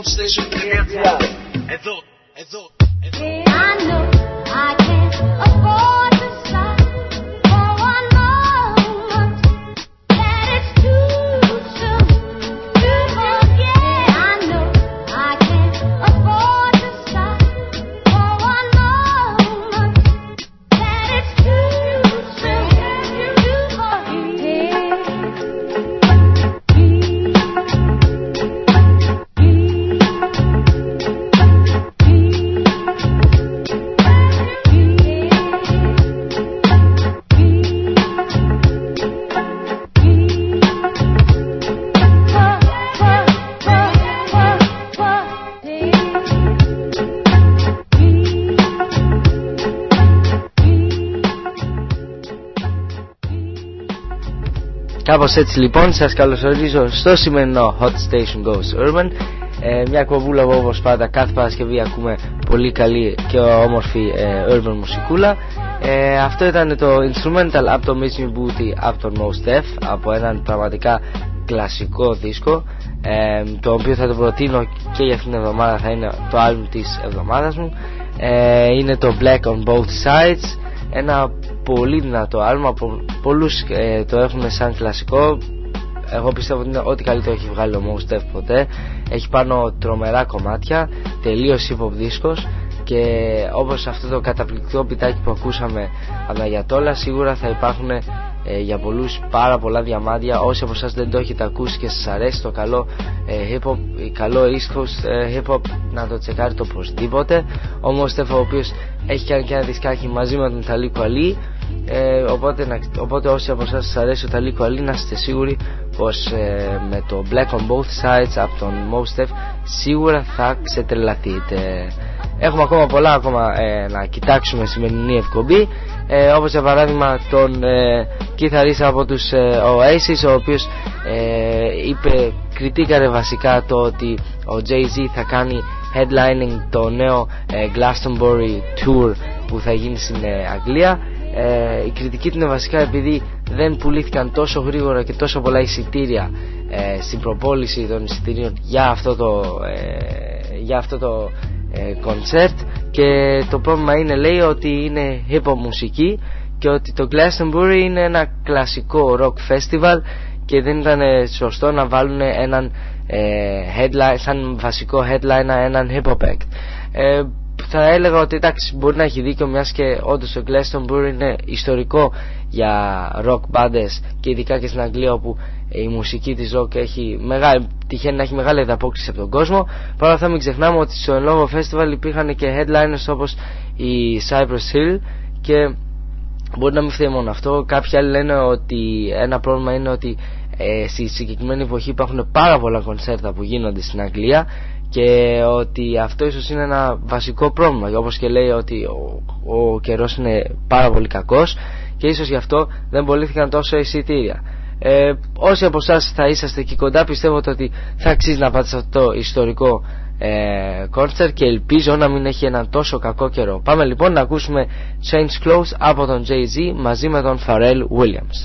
Hot Station. Εδώ. I know I can't afford to stop for one moment. That it's too soon to forget. I know I can't afford to stop for one moment. That it's too soon to forget. Κάπως έτσι λοιπόν σας καλωσορίζω στο σημερινό Hot Station Goes Urban, μια εκπομπούλα που όπως πάντα κάθε Παρασκευή ακούμε πολύ καλή και όμορφη urban μουσικούλα. Αυτό ήταν το instrumental από το Miss Me Booty από τον Mos Def, από έναν πραγματικά κλασικό δίσκο, το οποίο θα το προτείνω και για αυτήν την εβδομάδα, θα είναι το album της εβδομάδας μου. Είναι το Black on Both Sides, ένα πολύ δυνατό άλμα, από πολλούς το έχουν σαν κλασικό. Εγώ πιστεύω ότι είναι ό,τι καλύτερο έχει βγάλει ο Mos Def ποτέ. Έχει πάνω τρομερά κομμάτια, τελείως hip hop δίσκος, και όπως αυτό το καταπληκτικό πιτάκι που ακούσαμε από τα Ayatollah, σίγουρα θα υπάρχουν για πολλούς πάρα πολλά διαμάντια. Όσοι από εσάς δεν το έχετε ακούσει και σας αρέσει το καλό hip hop, καλό East Coast hip hop, να το τσεκάρετε οπωσδήποτε. Ο Mos Def, ο οποίος έχει κάνει και ένα δισκάκι μαζί με τον Tariq Kweli, οπότε όσοι από εσάς σας αρέσει ο Tariq Kweli, να είστε σίγουροι πως με το Black on Both Sides από τον Mos Def σίγουρα θα ξετρελαθείτε. Έχουμε ακόμα πολλά να κοιτάξουμε σημερινή εκπομπή, όπως για παράδειγμα τον κιθαρίστα από τους Oasis, ο οποίος κριτήκαρε βασικά το ότι ο Jay-Z θα κάνει headlining το νέο Glastonbury Tour που θα γίνει στην Αγγλία. Η κριτική του είναι βασικά επειδή δεν πουλήθηκαν τόσο γρήγορα και τόσο πολλά εισιτήρια στην προπόληση των εισιτήριων για αυτό το κονσέρτ, και το πρόβλημα είναι, λέει, ότι είναι hip hop μουσική και ότι το Glastonbury είναι ένα κλασικό rock festival και δεν ήταν σωστό να βάλουν έναν headline, σαν βασικό headline, έναν hip hop act. Θα έλεγα ότι εντάξει, μπορεί να έχει δίκιο, μιας και όντως το Glastonbury είναι ιστορικό για rock bands, και ειδικά και στην Αγγλία, όπου η μουσική της rock τυχαίνει να έχει μεγάλη ανταπόκριση από τον κόσμο. Παρ' όλα αυτά μην ξεχνάμε ότι στο εν λόγω festival υπήρχαν και headliners όπως η Cypress Hill, και μπορεί να μην φταίει μόνο αυτό. Κάποιοι άλλοι λένε ότι ένα πρόβλημα είναι ότι στη συγκεκριμένη εποχή υπάρχουν πάρα πολλά κονσέρτα που γίνονται στην Αγγλία, και ότι αυτό ίσως είναι ένα βασικό πρόβλημα, όπως και λέει ότι ο καιρός είναι πάρα πολύ κακός και ίσως γι' αυτό δεν πωλήθηκαν τόσο εισιτήρια. Όσοι από εσάς θα είσαστε εκεί κοντά, πιστεύω ότι θα αξίζει να πάτε σε αυτό το ιστορικό κόνσερτ, και ελπίζω να μην έχει έναν τόσο κακό καιρό. Πάμε λοιπόν να ακούσουμε Change Clothes από τον Jay-Z μαζί με τον Pharrell Williams.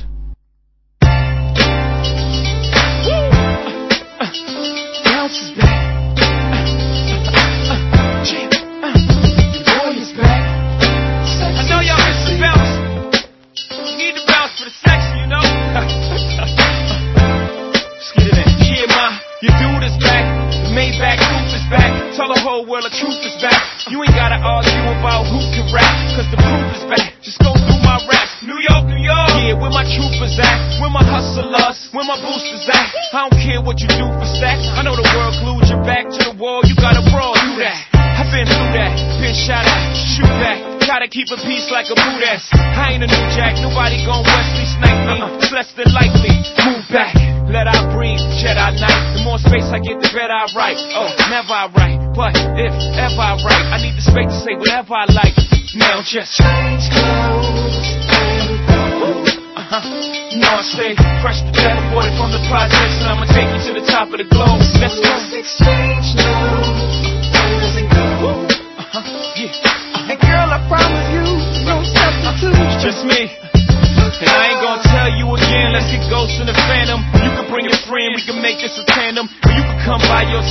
Maybach roof is back. Tell the whole world the truth is back. You ain't gotta argue about who can rap, cause the proof is back. Just go through my raps. New York, New York. Yeah, where my troopers at? Where my hustlers? Where my boosters at? I don't care what you do for stacks. I know the world glued your back to the wall. You gotta brawl, do that. I've been through that. Been shot at, shoot back. Gotta keep a peace like a boot ass. I ain't a new jack. Nobody gon' Wesley snipe me. It's less than likely. Move back. Let I breathe, Jedi Knight. The more space I get, the better I write. Oh, never I write, but if ever I write, I need the space to say whatever I like. Now just change clothes and go. You know I stay fresh to death, aborted from the projects, and I'ma take you to the top of the globe. Let's go. Exchange no and go. Yeah. And girl, I promise you, no substitute. Just me. And I ain't gonna tell you again, let's get Ghost in the Phantom. You can bring a friend, we can make this a tandem. Or you can come by yourself.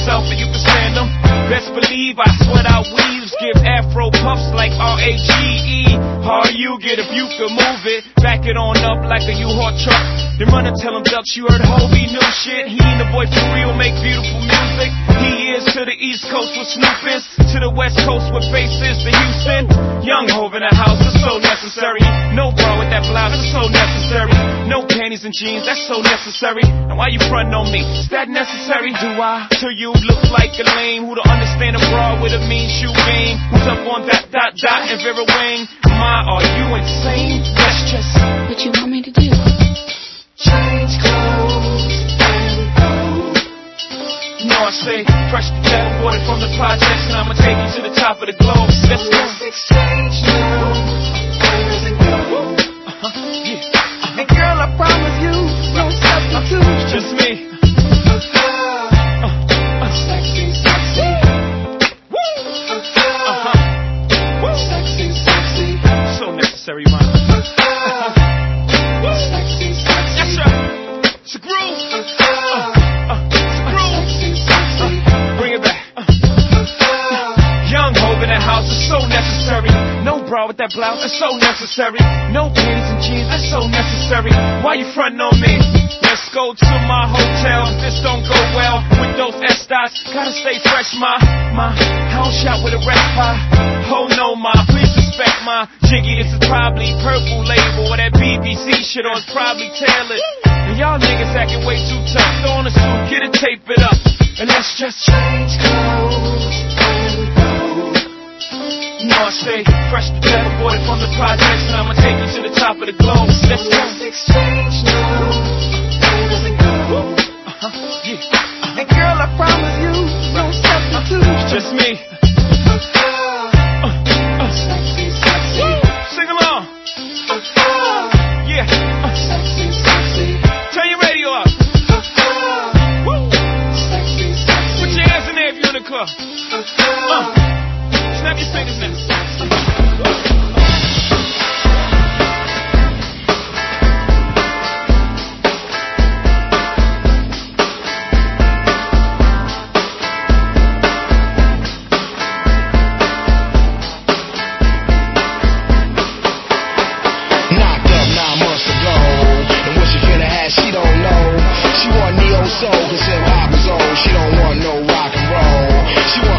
yourself and you can stand them. Best believe I sweat out weaves, give afro puffs like R-A-G-E. How you get if you can move it, back it on up like a U-Haul truck. Then run and tell him Dutch you heard Hobie new shit. He ain't the boy for real, make beautiful music. He is to the East Coast with Snoop is, to the West Coast with bass is to Houston. Young Hov in the house, it's so necessary. No bra with that blouse, it's so necessary. No panties and jeans, that's so necessary. And why you frontin' on me? Is that necessary? Do I? To you look like a lame who don't understand a bra with a mean shoe game. Who's up on that dot and Vera Wang? My, are you insane? That's just what you want me to do. Change clothes and go. You know I stay fresh to death, water from the projects, and I'ma take you to the top of the globe. Let's go. Exchange now, where it go? Yeah. And girl, I promise you, no substitute. Just me. Sexy, sexy. Woo. Woo. Sexy, sexy. So necessary, man. Sexy, sexy. That's right. It's a groove. It's a groove. Sexy, sexy. Bring it back. Young Hov in the house is so necessary. No bra with that blouse, it's so necessary. No panties and jeans, that's so necessary. Why you frontin' on me? Let's go to my hotel. If this don't go well with those S-dots, gotta stay fresh, my house shot with a red pie. Oh no, ma, please respect my jiggy. This is probably purple label or that BBC shit, or it's probably tailored. And y'all niggas acting way too tough. Throw on a suit, get it, tape it up, and let's just change clothes and go. You know I stay fresh to death, aborted from the projects, and I'ma take you to the top of the globe. Let's go. Exchange now, where it go? Yeah. And girl, I promise you, no substitute. Just me. Sexy, sexy. Sing along. Yeah. Sexy, sexy. Turn your radio up. Woo. Sexy, sexy. Put your hands in there if you're in the club. Snap your fingers now. Soul, cause hip hop is old. She don't want no rock and roll. She want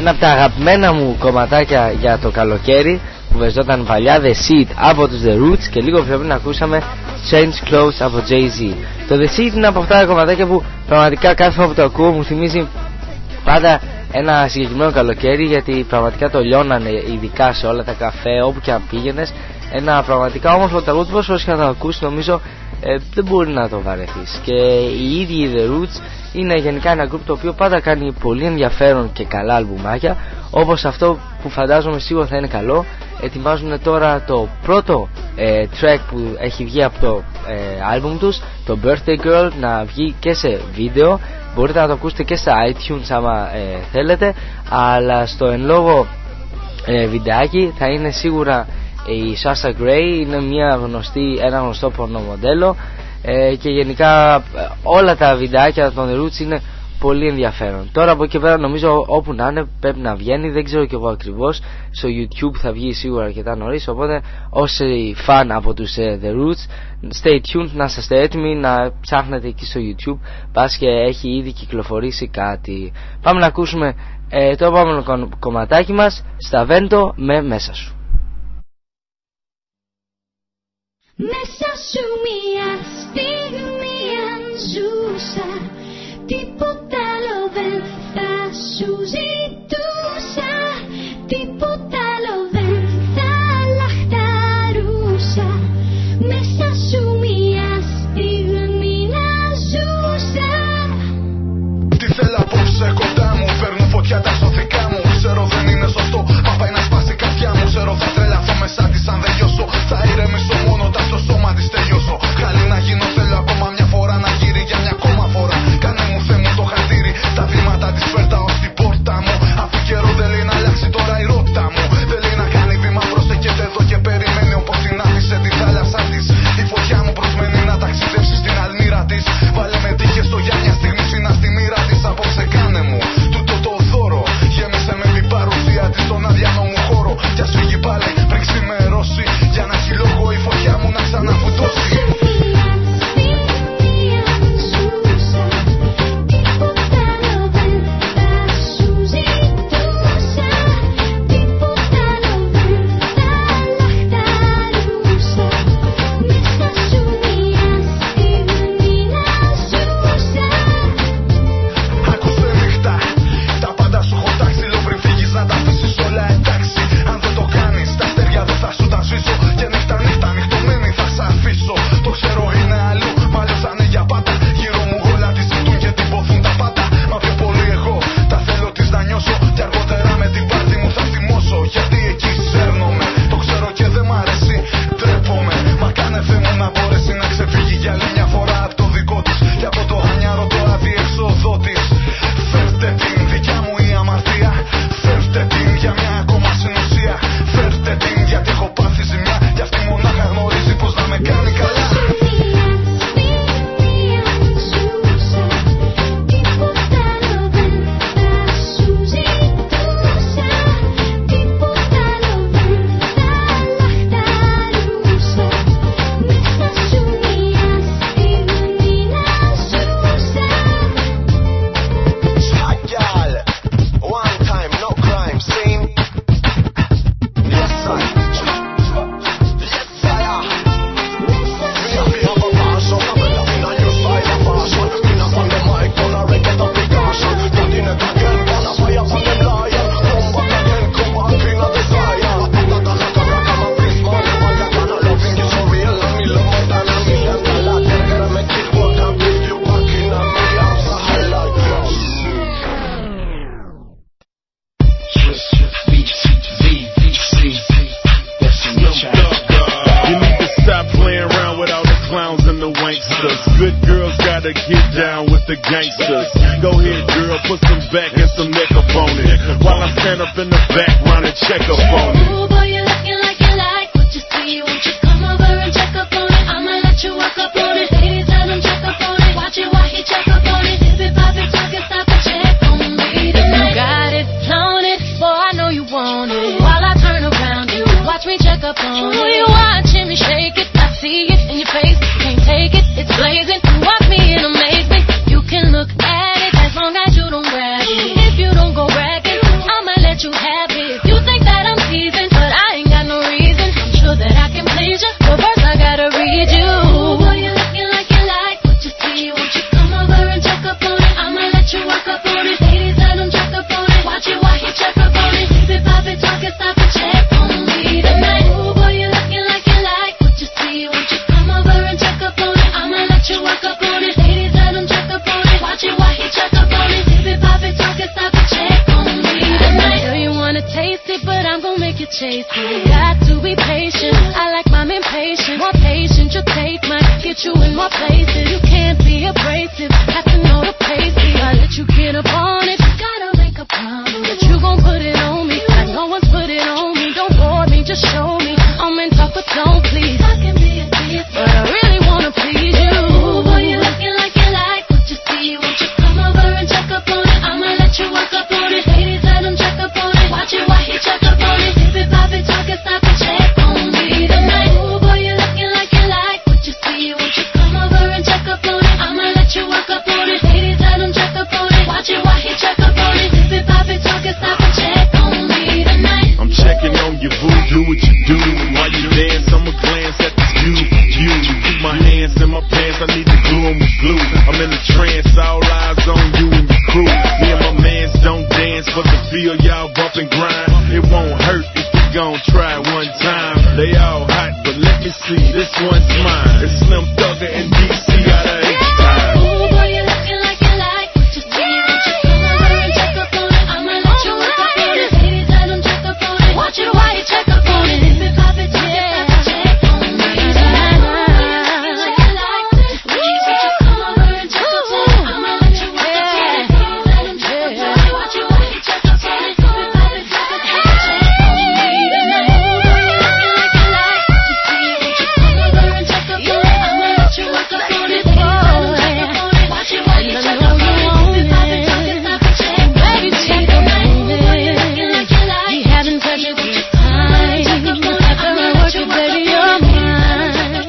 ένα από τα αγαπημένα μου κομματάκια για το καλοκαίρι που βεζόταν παλιά, The Seed από τους The Roots, και λίγο πιο πριν ακούσαμε Change Clothes από Jay-Z. Το The Seed είναι από αυτά τα κομματάκια που πραγματικά κάθε φορά που το ακούω μου θυμίζει πάντα ένα συγκεκριμένο καλοκαίρι, γιατί πραγματικά το λιώνανε, ειδικά σε όλα τα καφέ όπου και αν πήγαινες. Ένα πραγματικά όμορφο τραγούδι, πόσο φορές και να το ακούσεις νομίζω δεν μπορεί να το βαρεθείς. Και οι ίδιοι οι The Roots είναι γενικά ένα group το οποίο πάντα κάνει πολύ ενδιαφέρον και καλά αλμπουμάκια, όπως αυτό που φαντάζομαι σίγουρα θα είναι καλό. Ετοιμάζουν τώρα το πρώτο track που έχει βγει από το άλμπουμ τους, το Birthday Girl, να βγει και σε βίντεο. Μπορείτε να το ακούσετε και στα iTunes άμα θέλετε, αλλά στο εν λόγω βιντεάκι θα είναι σίγουρα η Sasha Grey. Είναι ένα γνωστό πορνομοντέλο, και γενικά όλα τα βιντεάκια των The Roots είναι πολύ ενδιαφέρον. Τώρα από εκεί πέρα νομίζω όπου να είναι πρέπει να βγαίνει, δεν ξέρω και εγώ ακριβώς. Στο YouTube θα βγει σίγουρα αρκετά νωρίς, οπότε όσοι φαν από τους The Roots, stay tuned, να είστε έτοιμοι να ψάχνετε εκεί στο YouTube, πας και έχει ήδη κυκλοφορήσει κάτι. Πάμε να ακούσουμε το επόμενο κομματάκι μας, Stavento με Μέσα Σου. Μέσα σου μια στιγμή αν ζούσα, τίποτα άλλο δεν θα σου ζητούσα, τίποτα άλλο δεν θα λαχταρούσα. Μέσα σου μια στιγμή να ζούσα. Τι θέλω απόψε κοντά μου, φέρνουν φωτιά τα σωθικά μου. Ξέρω δεν είναι σωστό, μα πάει να σπάσει η καρδιά μου. Ξέρω θα τρελαθώ μέσα της αν δεν λιώσω. Θα ηρεμήσω μόνο όταν στο σώμα της τελειώσω. Καλή να γίνω, θέλω ακόμα μια φορά να γύρει για μια ακόμα φορά. Κάνε μου Θεέ μου το χαρτίρι, τα βήματα της πέρταω στην πόρτα μου. Αφού καιρό δεν λέει να αλλάξει τώρα η ρότα μου. Δεν λέει να κάνει βήμα προσέχεται εδώ και περιμένει, όπως την άφησε τη θάλασσά της. Η φωτιά μου προσμένει να ταξιδέψει στην αλμύρα της. Βάλε με τύχες στο για μια στιγμή φύνα στη μοίρα της. Απόψε κάνε μου τούτο το δώρο, γέμισε με την παρουσία της στον αδιανό μου χώρο. Κι ας φύγει πάλι πριν ξημερώσει, για να έχει λόγο η φωτιά μου να ξαναφουτώσει. If you don't go bragging, I'ma let chasing. Got to be patient. I like my men patient. More patient your take might get you in more places. You can't be abrasive. Have to know the pacing. I let you get up on it. Gotta make a promise that you gon' put it on me. Like no one's put it on me. Don't bore me, just show me. I'm in top, but don't please. I can be a thief, but I really wanna please you. Ooh, boy, you looking like you like what you see. Won't you come over and check up on it? I'ma let you work up on it. Ladies, let him check up on it. Watch it while he check up on it. If it pop it, talk it, stop it, check on me tonight. Ooh, boy, you looking like you like what you see. Won't you come over and check up on it? I'ma let you work up on it. Ladies, let him check up on it. Watch it while he check up on it. If it pop it, talk it, stop it, check on me tonight. I'm checking on your voodoo, what you do. While you dance, I'ma glance at this view. You keep my hands in my pants, I need to glue 'em with glue. I'm in a trance, all eyes on you and your crew. Me and my mans don't dance, but the feel y'all bump and grind. It won't hurt if we gon' try one time. They all hot, but let me see, this one's mine. It's Slim Thugger and DC out of H-Time. Ooh, boy, you looking like you like what you see. Won't you come over and check up on it? I'ma let you work up on it. Ladies, let him check up on it. Watch it while you check up on it. If it pop it, talk it, stop it, check on me tonight. Like you like this. Won't you come over and check up on it? I'ma let you work up on it. Let him check up on it. Watch it while you check up on it. If it pop it, talk it, stop it, check on me tonight. Ooh, boy, you looking like you like what you see. Won't you come over and check up on it? I'ma let you work up on it. Ladies, let him check up on it. Watch it while you check up on it. If it pop it, talk it, stop it, check on me tonight. Ooh, boy, you looking like you like. He hadn't touched it with time. After I work it, baby, you're mine.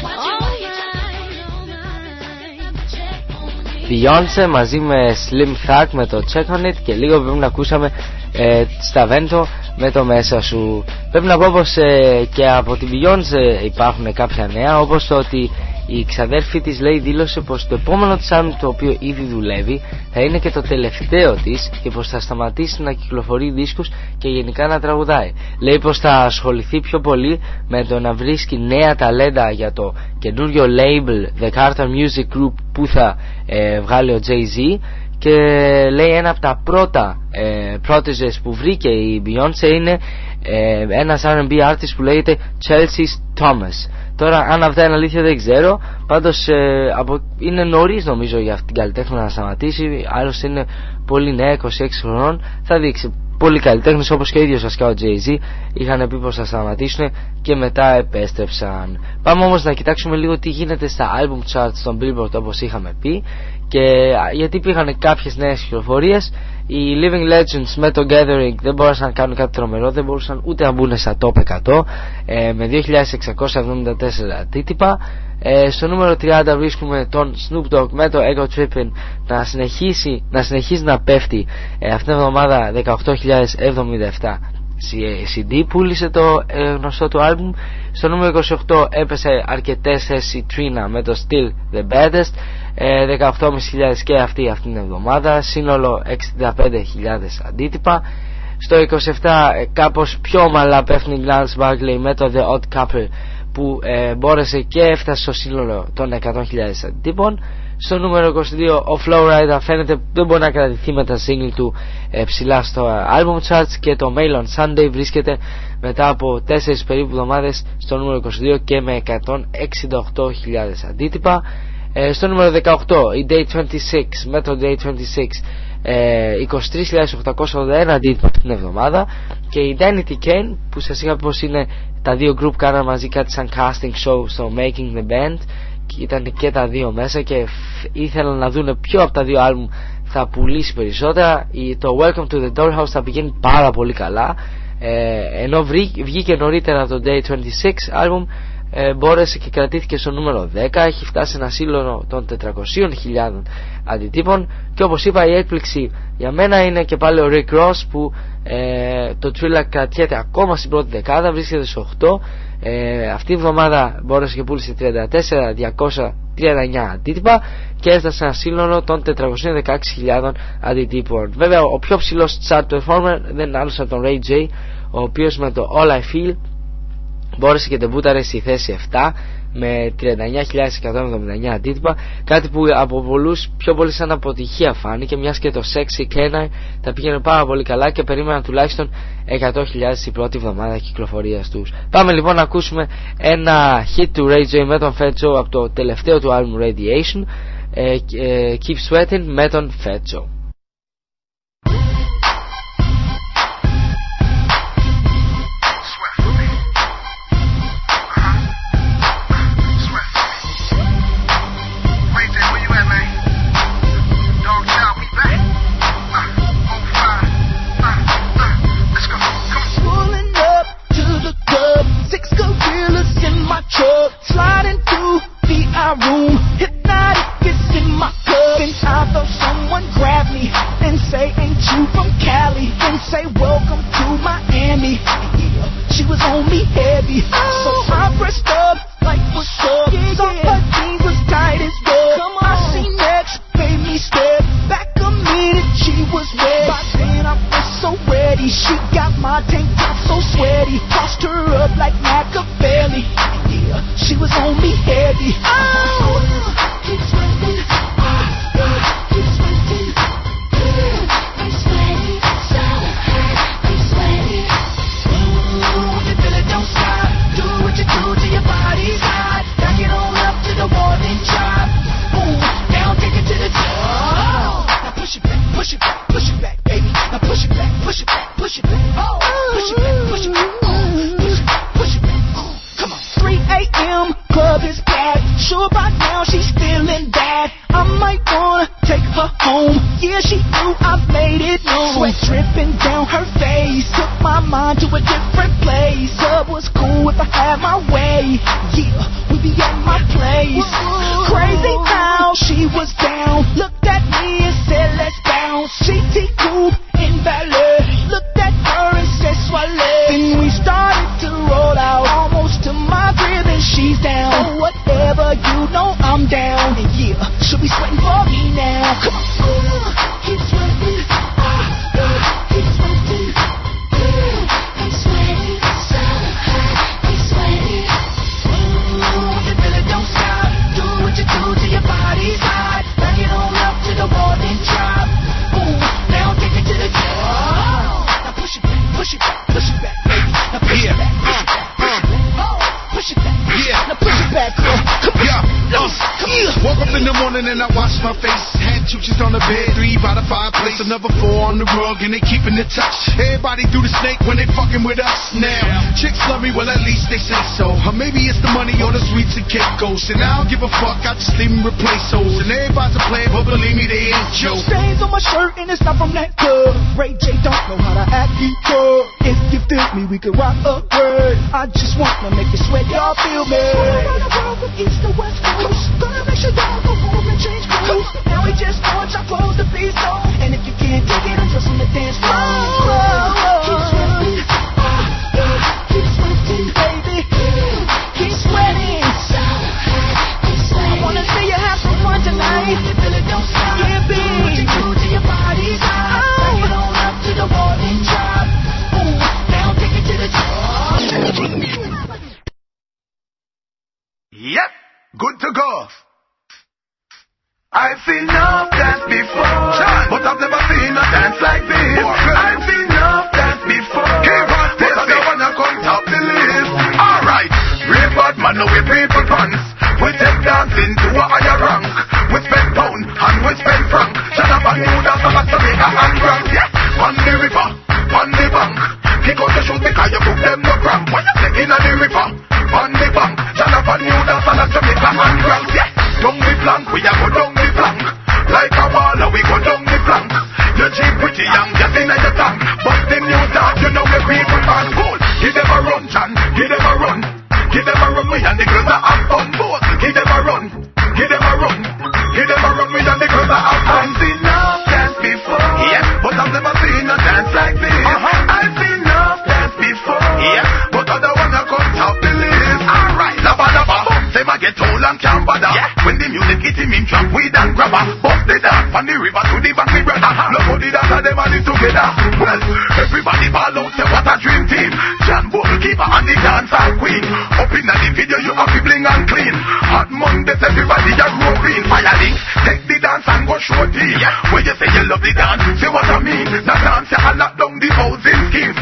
Beyoncé μαζί με Slim Thug με το Check On It, και λίγο πρέπει να ακούσαμε στα Vento με το Μέσα Σου. Πρέπει να πω πως και από την Beyoncé υπάρχουν κάποια νέα, όπως το ότι η ξαδέρφη της λέει δήλωσε πως το επόμενο της άλμπουμ, το οποίο ήδη δουλεύει, θα είναι και το τελευταίο της, και πως θα σταματήσει να κυκλοφορεί δίσκους και γενικά να τραγουδάει. Λέει πως θα ασχοληθεί πιο πολύ με το να βρίσκει νέα ταλέντα για το καινούριο label The Carter Music Group που θα βγάλει ο Jay-Z, και λέει ένα από τα πρώτα πρότεζες που βρήκε η Beyoncé είναι ένας R&B artist που λέγεται Chelsea Thomas. Τώρα αν αυτά είναι αλήθεια δεν ξέρω, πάντως είναι νωρίς νομίζω για αυτήν την καλλιτέχνη να σταματήσει. Άλλωστε είναι πολύ νέα, 26 χρονών. Θα δείξει. Πολλοί καλλιτέχνες όπως και ο ίδιος βασικά ο Jay-Z είχαν πει πως θα σταματήσουν και μετά επέστρεψαν. Πάμε όμως να κοιτάξουμε λίγο τι γίνεται στα album charts των Billboard, όπως είχαμε πει, και γιατί υπήρχαν κάποιες νέες κυκλοφορίες. Οι Living Legends με το Gathering δεν μπορούσαν να κάνουν κάτι τρομερό, δεν μπορούσαν ούτε να μπουν στα top 100 με 2.674 αντίτυπα. Στο νούμερο 30 βρίσκουμε τον Snoop Dogg με το Ego Trippin' να συνεχίζει να πέφτει. Αυτήν την εβδομάδα 18.077 CD πούλησε το γνωστό του άλμπουμ. Στο νούμερο 28 έπεσε αρκετές θέσεις η Trina με το Still The Baddest, 18.500 και αυτήν την εβδομάδα, σύνολο 65.000 αντίτυπα. Στο 27 κάπως πιο ομαλά πέφτει η Lance Barkley με το The Odd Couple που μπόρεσε και έφτασε στο σύνολο των 100.000 αντίτυπων. Στο νούμερο 22 ο Flow Rider φαίνεται δεν μπορεί να κρατηθεί με τα single του ψηλά στο album charts, και το Mail on Sunday βρίσκεται μετά από 4 περίπου εβδομάδες στο νούμερο 22 και με 168.000 αντίτυπα. Στο νούμερο 18 η Day 26 με το Day 26 23.881 αντίτυπα την εβδομάδα, και η Danity Kane που σας είχα πως είναι τα δύο group κάναν μαζί κάτι σαν casting show στο Making the Band, και ήταν και τα δύο μέσα και ήθελαν να δουν ποιο από τα δύο άλμπουμ θα πουλήσει περισσότερα. Το Welcome to the Dollhouse θα πηγαίνει πάρα πολύ καλά, ενώ βγήκε νωρίτερα το Day 26 άλμπουμ, μπόρεσε και κρατήθηκε στο νούμερο 10, έχει φτάσει ένα σύλλογο των 400.000 αντιτύπων, και όπως είπα η έκπληξη για μένα είναι και πάλι ο Rick Ross που το Thriller κρατιέται ακόμα στην πρώτη δεκάδα, βρίσκεται στο 8. Αυτή η εβδομάδα μπόρεσε και πούλησε 34.239 αντίτυπα και έφτασε ένα σύνολο των 416.000 αντιτύπων. Βέβαια ο πιο ψηλός chart performer δεν είναι άλλος από τον Ray J, ο οποίος με το All I Feel μπόρεσε και τεμπούταρε στη θέση 7 με 39.179 αντίτυπα, κάτι που από πολλούς πιο πολύ σαν αποτυχία φάνηκε, μιας και το Sexy Canine τα πήγαινε πάρα πολύ καλά και περίμεναν τουλάχιστον 100.000 την πρώτη εβδομάδα κυκλοφορίας τους. Πάμε λοιπόν να ακούσουμε ένα hit του Ray J με τον Fat Joe από το τελευταίο του album Radiation, Keep Sweating με τον Fat Joe. Sliding through the room, hypnotic, it's in my cup. And I felt someone grab me and say, ain't you from Cali? And say, welcome to Miami. Yeah, she was on me heavy, so I pressed up like what's up. So her jeans was tight as well. I seen next, made me step back a minute, she was wet. By then I was so ready, she got my tank top so sweaty. Tossed her up like Machiavelli. Yeah, she was on me heavy. Keep sweating, keep sweating. I'm sweating, so hot, I'm sweating. Ooh, you feel it, don't stop. Do what you do till your body's hot. Back it on up to the wall and drop. Boom, now take it to the top. Now push it back, push it back, push it back, baby. Now push it back, push it back, push it back. Oh, push it back, push it back. Push it back, push it back. Come on. 3 a.m. club is packed. Sure by now she's feeling bad. I might wanna take her home. Yeah, she knew I made it known. Sweat dripping down her face. Took my mind to a different place. Club was cool if I had my way. Yeah, we be at my place. Crazy how she was down. Looked at me and said let's bounce. GT Coupe in ballet. Looked at her and said swallow. Then we started to roll out. Almost to my crib and she's down. Oh, whatever, you know I'm down. And yeah, she'll be sweating for me now. Come on, keep sweating, keep sweating. I'm sweating, so hot, I'm sweating. Ooh, you feel it, don't stop. Do what you do till your body's hot. Back it on up to the wall and drop. Boom, now take it to the top. Now push it back, push it back, push it back, baby. Now push it back, push it back, push it back. Oh, push it back, now push it back, girl. Come on, come here. Woke up in the morning and I washed my face. Had 2 chicks on the bed, 3 by the fireplace, another 4 on the rug, and they keeping it touch. Everybody do the snake when they fucking with us now. Chicks love me, well at least they say so. Or maybe it's the money or the sweets and cake ghosts. And I don't give a fuck, I just leave them replace those. And everybody's a player, but believe me, they ain't Joe. Stains on my shirt and it's not from that club. Ray J don't know how to act equal. If you feel me, we could rock a word. I just wanna make you sweat, y'all feel me. Around the world from east to west coast. Gonna make sure y'all go home and change clothes. Now we just launch our clothes to be so. And if you can't take it, I'm just on the dance floor. Keep sweating, keep sweating, baby. Keep sweating. I wanna see you have some fun tonight. You feel it, don't stop. Yeah, baby. Do what you do till your body's hot. Back it on up to the wall and drop. Boom, now take it to the top. Yep, good to go. I've seen enough dance before, but I've never seen a dance like this. I've seen enough dance before, but I don't wanna come top the list. Alright, real bad man, no we people pants. We take dancing to a higher rank. We spend pound and we spend franc. Shut up and you dance like Jamaica and Grand. Yes, on the river, on the bank. Kick out the shoes because you put them no cramp. When you take in on the river, on the bank. Shut up and you dance like Jamaica and Grand. Yes, down the flank, we a go down the flank. Like a baller, we go down the flank. You cheap pretty young, just in your tank. But the new dance, you know the people can't hold. Give them a run, John, give them a run. Give them a run, me and the girls that have fun. Both, give them a run, give them a run. Give them a run, me and the girls that have fun. I've seen enough dance before, yeah, but I've never seen a dance like this. I've seen enough dance before, yeah, but I don't wanna come top the list. Alright, lava lava, say I get tall and can't bother. Yeah. When the music hit him in trap, we dance grabber. Bust the dance from the river to the bank, we brother. Nobody dance and them and it together. Well, everybody ball out, say what a dream team. John Bull keeper and the dancer queen. Up in the video, you have to bling and clean.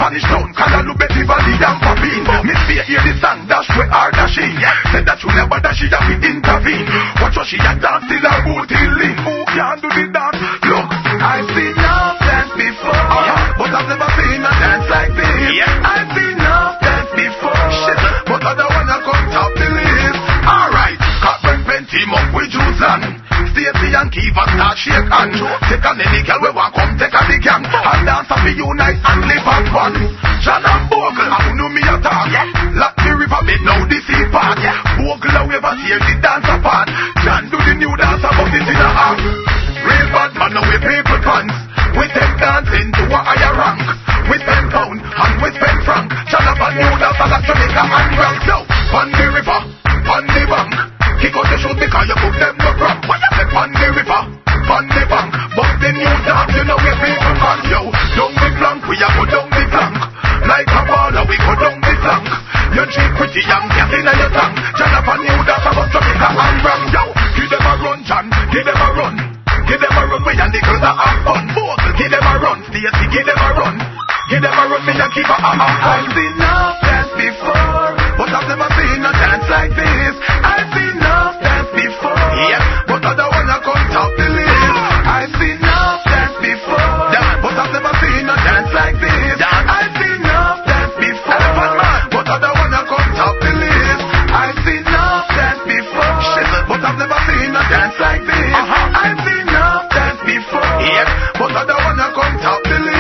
Spanish town, Kalalu, Betty Valley and Papine. Miss Fear hear the song, dash we are dashing. Said that you never dash, she have to intervene. Watch what she a dance till her booty lean. Who can do the dance? Look, I've seen enough dance before, but I've never seen a dance like this. I've seen enough dance before, but I don't wanna come top the list. Alright, cut when team up with Juice Stacey and Kiva start shake hands. Take on any girl we want come take on the gang. And dance and be unite and live as one. John and Bogle, I know me attack. Lock the river bed now the sea part. Bogle however tear the dance apart. John do the new dance about it in a act. Real bad man now we people pants. We take dancing to a higher rank. We spend pound and we spend franc. John have a new dance and that's Jamaica and rank. Now, on the river, on the bank. Kick out the shoes because you put them no crap. What you say on the river, on the bank. But the new dance, you know we people can. Yo, down the flank, we a go down the flank. Like a baller, we go down the flank. You cheap pretty young, cat in your tongue. John have a new dance about Jamaica and rank. Yo, give them a run, John, give them a run. Give them a run, we and the girls are have fun. Bogle, give them a run, Stacey, give them a run. Give them a run, me and keep a I've seen enough dance before, but I've never seen a dance like this. I've seen enough dance before, but I don't wanna come top the list. I've seen enough dance before, but I've never seen a dance like this. I've seen enough dance before, but I don't wanna come top the list. I've seen enough dance before, but I've never seen a dance like this. I've seen enough dance before, but I don't wanna come top the list.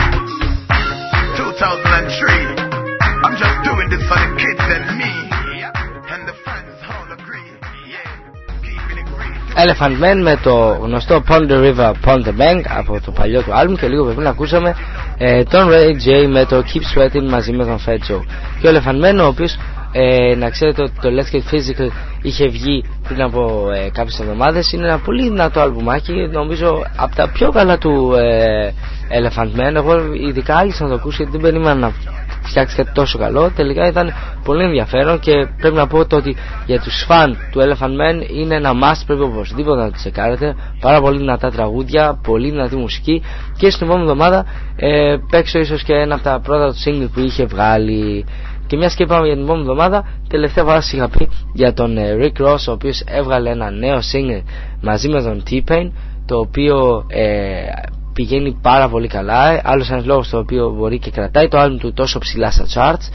2003, I'm just doing this for the kids and me, and the friends all agree, keeping it real. Elephant Man με το γνωστό Pond the River, Pond the Bank από το παλιό του άλμπουμ, και λίγο πριν ακούσαμε τον Ray J με το Keep Sweating μαζί με τον Fat Joe. Και ο Elephant Man, ο οποίος να ξέρετε ότι το Let's Get Physical είχε βγει πριν από κάποιες εβδομάδες, είναι ένα πολύ δυνατό αλμπουμάκι, νομίζω από τα πιο καλά του Elephant Man. Εγώ ειδικά άρχισα να το ακούσω γιατί δεν περίμενα να φτιάξει κάτι τόσο καλό. Τελικά ήταν πολύ ενδιαφέρον και πρέπει να πω ότι για τους φαν του Elephant Man είναι ένα must, πρέπει οπωσδήποτε να το τσεκάρετε. Πάρα πολύ δυνατά τραγούδια, πολύ δυνατή μουσική, και στην επόμενη εβδομάδα παίξω ίσως και ένα από τα πρώτα του single που είχε βγάλει. Και μιας και είπαμε για την επόμενη εβδομάδα, τελευταία φορά σας είχα πει για τον Rick Ross, ο οποίος έβγαλε ένα νέο single μαζί με τον T-Pain, το οποίο πηγαίνει πάρα πολύ καλά. Άλλος ένας λόγος το οποίο μπορεί και κρατάει το άλμπουμ του τόσο ψηλά στα charts,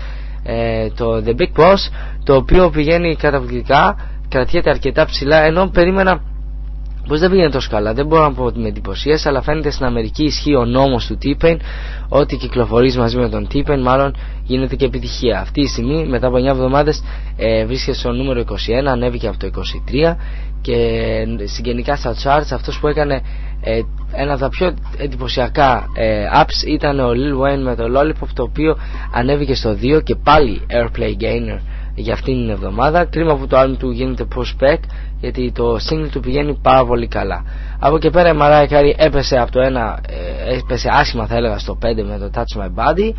το The Big Boss, το οποίο πηγαίνει καταπληκτικά, κρατιέται αρκετά ψηλά, ενώ περίμενα πως δεν πήγαινε τόσο καλά. Δεν μπορώ να πω ότι με εντυπωσίασε, αλλά φαίνεται στην Αμερική ισχύει ο νόμος του T-Pain, ότι κυκλοφορείς μαζί με τον T-Pain μάλλον γίνεται και επιτυχία. Αυτή τη στιγμή μετά από 9 εβδομάδες βρίσκεται στο νούμερο 21, ανέβηκε από το 23, και συγγενικά στα charts αυτός που έκανε ένα από τα πιο εντυπωσιακά apps ήταν ο Lil Wayne με το Lollipop, το οποίο ανέβηκε στο 2 και πάλι airplay gainer για αυτήν την εβδομάδα. Κρίμα που το άλμπουμ του γίνεται pushback, γιατί το single του πηγαίνει πάρα πολύ καλά. Από εκεί πέρα η Mariah Carey έπεσε από το 1, έπεσε άσχημα θα έλεγα στο 5 με το Touch My Body,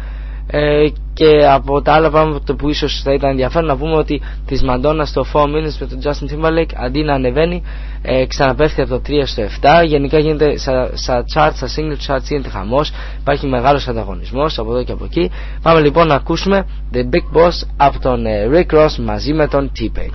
και από τα άλλα πράγματα που ίσως θα ήταν ενδιαφέρον να πούμε ότι της Madonna στο 4 Minutes με τον Justin Timberlake, αντί να ανεβαίνει ξαναπέφτει από το 3 στο 7. Γενικά γίνεται στα charts, στα single charts γίνεται χαμός, υπάρχει μεγάλος ανταγωνισμός από εδώ και από εκεί. Πάμε λοιπόν να ακούσουμε The Big Boss από τον Rick Ross μαζί με τον T-Pain.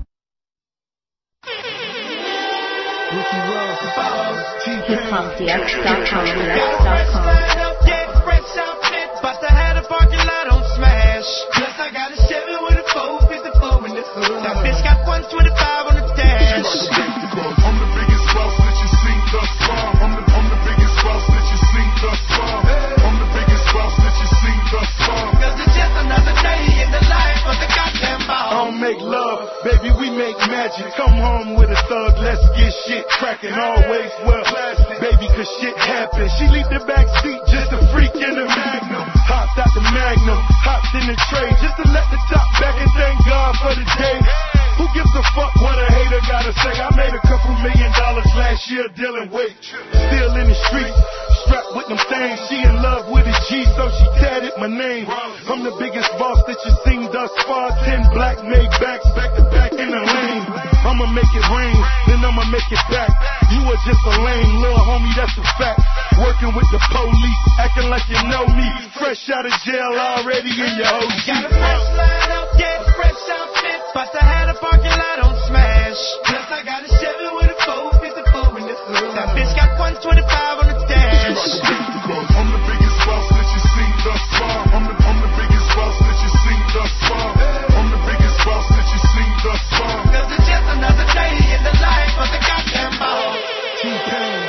But I had a parking lot on Smash. Plus I got a 7 with a 454 in the hood. That bitch got 125 on the dash. I'm the biggest boss that you seen thus far. I'm the biggest boss that you seen thus far. I'm the biggest boss that you seen thus far. Cause it's just another day in the life of the goddamn ball. I don't make love, baby, we make magic. Come home with a thug, let's get shit cracking. Always well, baby, cause shit happens. She leave the back seat just a freak in the Magnum. Hopped out the Magnum, hopped in the tray just to let the top back and thank God for the day. Who gives a fuck what a hater gotta say? I made a couple $1 million last year dealing weight. Still in the streets, strapped with them things. She in love with a G, so she tatted my name. I'm the biggest boss that you've seen thus far. 10 black made backs, back to back in the lane. I'ma make it rain, then I'ma make it back. You are just a lame little homie, that's a fact. Working with the police, acting like you know me. Fresh out of jail, already in your OG. Got a fresh line out, yeah, fresh outfit. But I had a parking lot on smash. Plus I got a Chevy with a 454 in the hood. That bitch got 125 on the dash. I'm the biggest boss that you seen thus far. I'm the biggest boss that you seen thus far. I'm the biggest boss that you seen thus far. Cause it's just another day in the life of the goddamn boss. T-Pain.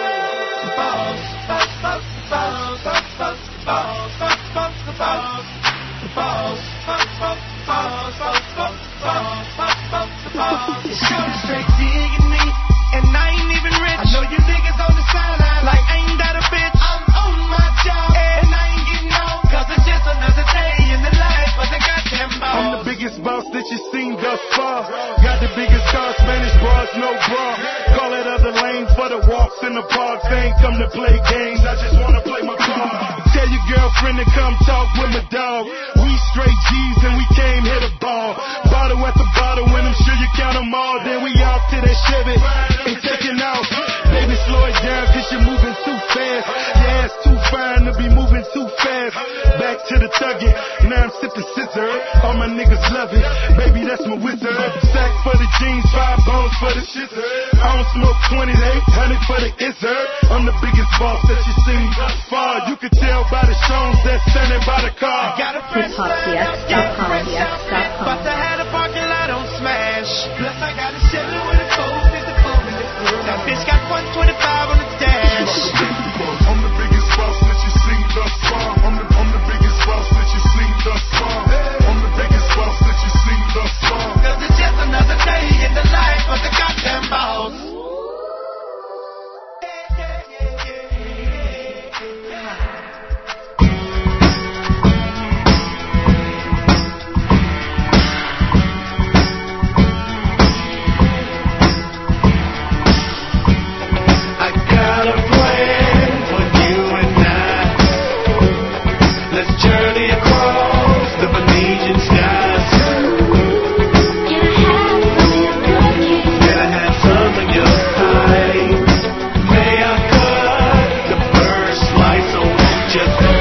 Boss, boss, boss, boss, boss, boss, boss, boss, boss, boss, boss, boss, boss, boss, boss, boss, boss, boss, boss. Shout straight digging me, and I ain't even rich. I know you niggas on the sideline like ain't that a bitch. I'm on my job, and I ain't getting off, cause it's just another day in the life of the goddamn boss. I'm the biggest boss that you seen thus far. Got the biggest car, Spanish bras, no bra. Call that other lane for the walks in the park. They ain't come to play games, I just wanna play my part. Tell your girlfriend to come talk with my dog. We straight G's and we came here to ball. Bottle at the bottle, when I'm sure you count them all. Then we off to that Chevy and taking off. Baby, slow it down cause you're moving too fast. Your ass too fine to be moving too fast. Back to the tugging, now I'm sipping scissor. All my niggas love it, baby that's my wizard. Sack for the jeans, 5 bones for the shizzer. I don't smoke 20, 800 for the izzard. I'm the biggest boss that you seen thus far. You can tell by the shows that's standing by the car. Got a fresh line out, yeah, fresh outfit. But I had a parking lot on smash. Plus I got a Chevy with a 454 in the hood. That bitch got 125 on the dash. I'm the biggest boss that you seen thus far. I'm the biggest boss that you seen thus far. I'm the biggest boss that you seen thus far. Cause it's just another day in the life of the goddamn boss. I got a plan for you and I. Let's journey across the Venetian skies. Can I have some of your pie? May I cut the first slice so won't you?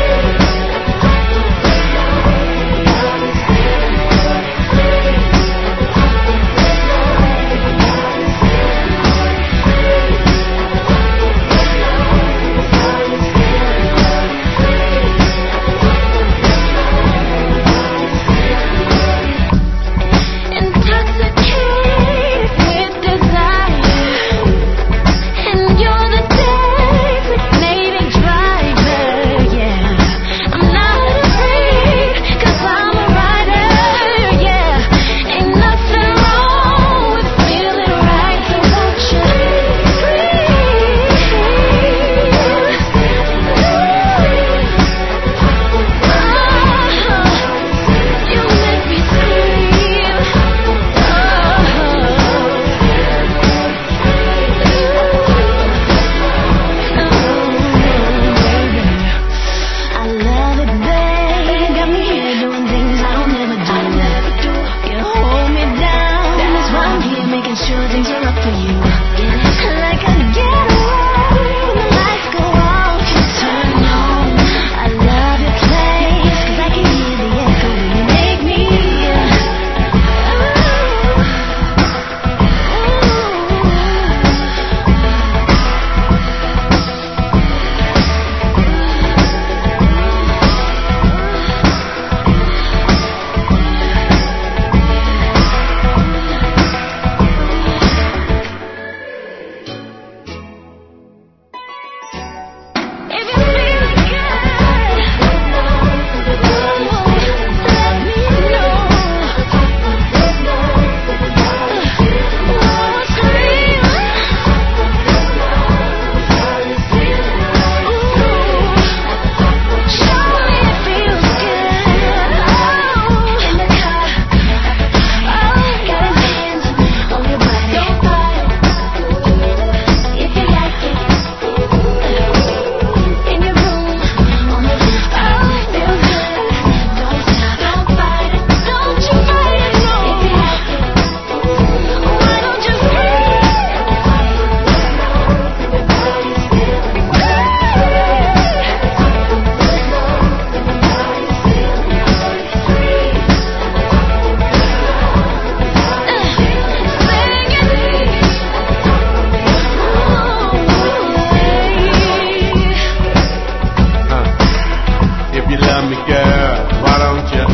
girl, why don't you?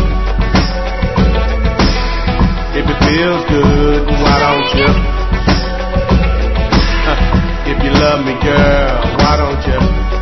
If it feels good, why don't you? If you love me, girl, why don't you?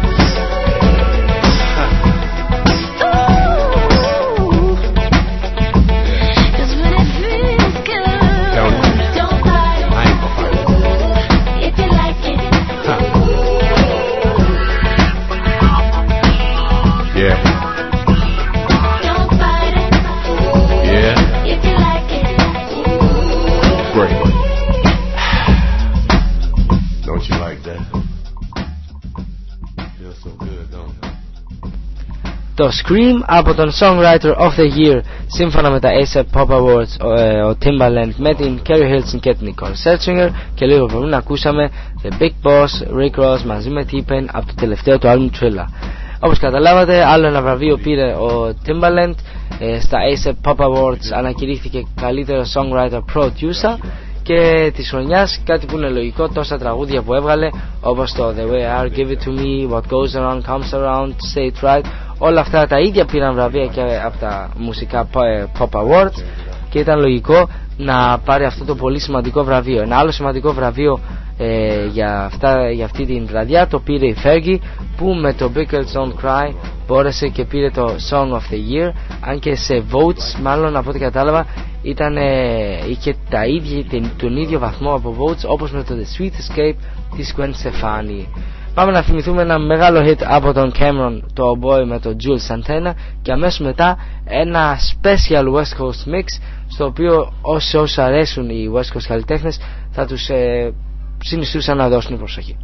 Το Scream από τον Songwriter of the Year σύμφωνα με τα ASAP Pop Awards, ο Timbaland με την Carrie Hilson και την Nicole Scherzinger, και λίγο πριν ακούσαμε The Big Boss, Rick Ross μαζί με T-Pain από το τελευταίο του άλμπουμ Thriller. Όπως καταλάβατε, άλλο ένα βραβείο πήρε ο Timbaland. Στα ASAP Pop Awards ανακηρύχθηκε καλύτερο Songwriter Producer και της χρονιάς, κάτι που είναι λογικό, τόσα τραγούδια που έβγαλε όπως το The Way I Give It To Me, What Goes Around Comes Around, Say It Right, όλα αυτά τα ίδια πήραν βραβεία και από τα μουσικά Pop Awards και ήταν λογικό να πάρει αυτό το πολύ σημαντικό βραβείο. Ένα άλλο σημαντικό βραβείο για αυτή την βραδιά το πήρε η Fergie, που με το Big Girls Don't Cry μπόρεσε και πήρε το Song of the Year, αν και σε votes, μάλλον από ό,τι κατάλαβα είχε τον ίδιο βαθμό από votes όπως με το The Sweet Escape της Gwen Stefani. Πάμε να θυμηθούμε ένα μεγάλο hit από τον Cameron, το Boy με το Jules Santana, και αμέσως μετά ένα special West Coast mix, στο οποίο όσοι αρέσουν οι West Coast καλλιτέχνες θα τους συνιστούσαν να δώσουν προσοχή.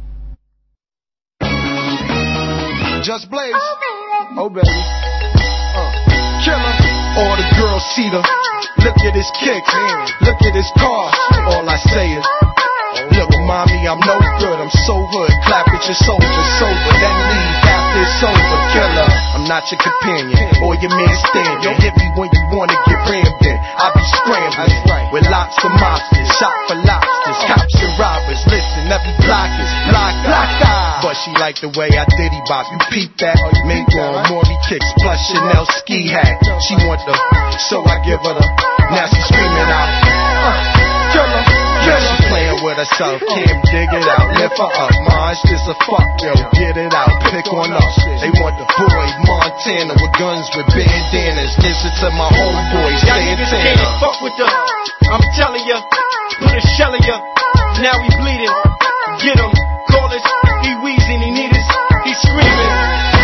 Just Blaze, oh baby, killer. All the girls see the, look at his kicks, look at his car. All I say is, look, mommy, I'm no good, I'm so hood. Clap at your soldier, sober, then leave after it's over. Killer, I'm not your companion or your man standing. Hit me when you wanna get rammed in. I be scrambling with lots of mobsters, shot for lobsters, cops and robbers. Listen, every block is block. But she like the way I diddy bop. You peep that? Make on Maury kicks plus Chanel ski hat. She want the, so I give her the. Now she screaming out, killer. Yeah, she playing with herself, can't dig it out. Lift her up, ma, it's just a fuck, yo. Get it out, pick on us. They want the boy Montana with guns with bandanas. Listen to my homeboys, Santana. Can't fuck with the, I'm telling ya, put a shell in ya. Now he bleeding, get him, call us. He wheezing, he need us, he screaming.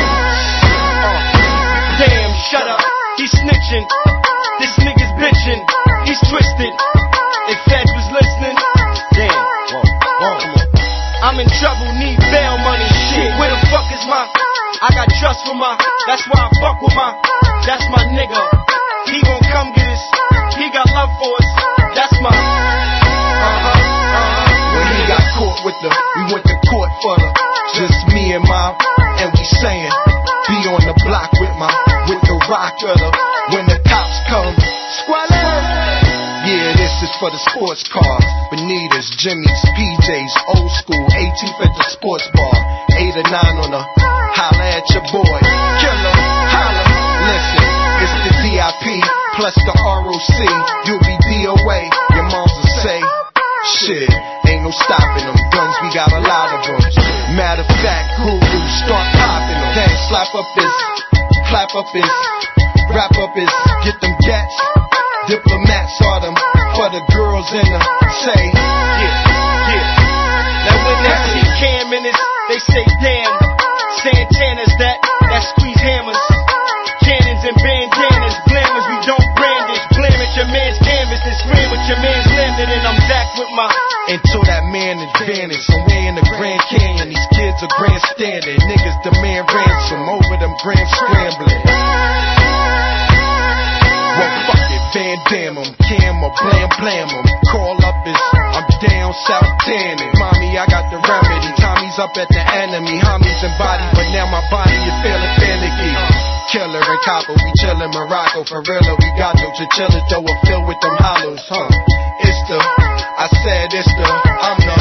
Damn, shut up, he's snitching. This nigga's bitching, he's twisted. If Feds was listening, damn, I'm in trouble, need bail money. Shit, where the fuck is my? I got trust for my, that's why I fuck with my, that's my nigga. He gon' come get us, he got love for us, that's my. When he got caught with the, we went to court for the, just me and my, and we saying, be on the block with my, with the rock of the, when the cops come, squalor. Yeah, this is for the sports cars, Bonitas, Jimmy's, PJ's, old school, 18th at the sports bar, 8 or 9 on the, holla at your boy, killer, holla, listen, it's the VIP, plus the ROC, you'll be DOA, your moms will say, shit, ain't no stopping them, guns, we got a lot of them, matter of fact, Guru, start popping them, then slap up his, clap up his, wrap up his, get them gats. Diplomats are them for the girls in the say, yeah. Now when they see Cam in this, they say damn. Santana's that squeeze hammers. Cannons and bandanas, glamours, we don't brandish. Blam at your man's canvas and scream with your man's landed. And I'm back with my, until that man is vanished. Somewhere in the Grand Canyon, these kids are grandstanding. Niggas demand ransom over them grand scrambling. Well, fuck it, Van Damme 'em, Cam or blam 'em. Call up is, I'm down south tanning. Mommy, I got the remedy. Tommy's up at the enemy. Homies and body, but now my body is feeling finicky. Killer and copper, we chillin' Morocco. For real, we got no chinchillas, though we're filled with them hollows, huh? It's the, I said it's the, I'm the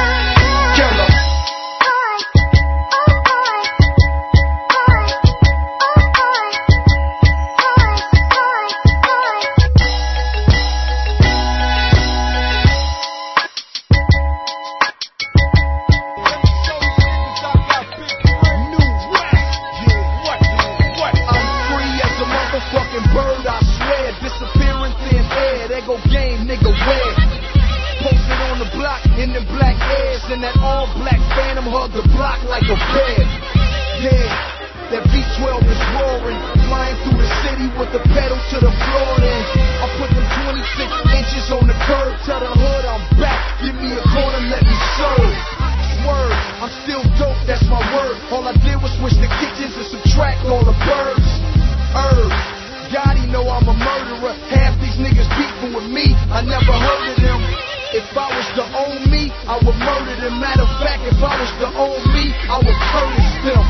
killer. Lego game, nigga, where? Posted on the block in them black airs, and that all black phantom hug the block like a bear. Yeah, that V12 is roaring, flying through the city with the pedal to the floor. Then I put them 26 inches on the curb, tell the hood I'm back, give me a corner, let me serve. Word, I'm still dope, that's my word. All I did was switch the kitchens and subtract all the birds. Gotti know I'm a murderer. Half these niggas beefing with me, I never heard of them. If I was to own me, I would murder them. Matter of fact, if I was to own me, I would curtis them.